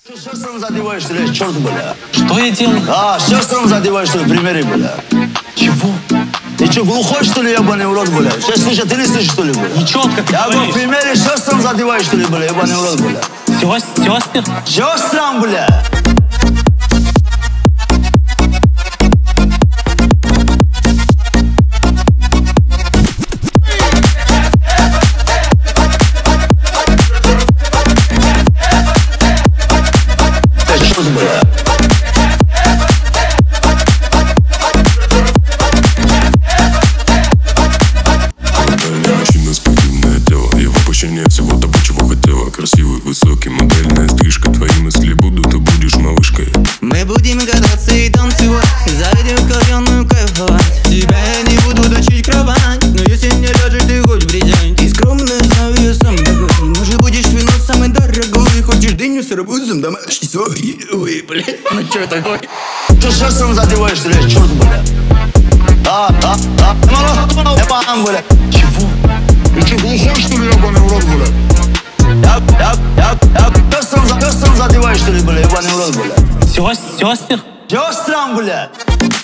Сестрам задеваешь, что ли, черт, бля? Что я делаю? Сестрам задеваешь, что ли, примери, бля? Чего? Ты что, глухой, что ли, ебаный урод, бля? Сейчас слышишь, ты не слышишь, что ли, бля? Нечетко ты Я говорю, говоришь. в примере сестрам задеваешь, что ли, бля, ебаный урод, бля? Сестер? Сестрам, бля! Черт, бля! Мужчина, спортивное тело, я воплощение всего того, чего хотела. Красивый, высокий, модельная стрижка. Твои мысли будут, ты будешь малышкой. Мы будем кататься и танцевать, зайдем в кальянную кайфовать. Тебя я не буду тащить кровать, но если не ляжешь, ты хоть брезень. Ты скромная, знаю, я сам такой. Может, будешь вино самый дорогой. Хочешь дыню с арбузом, домашний свой. Ой, блядь, ну чё такой? Ты сестрам задеваешь, что ли, черт, бля? Ебан, бля! Чего? Ты что, глухой, что ли, ебаный урод, бля? Сестрам задеваешь, что ли, бля, ебаный урод, бля? Сестер? Сестрам, бля!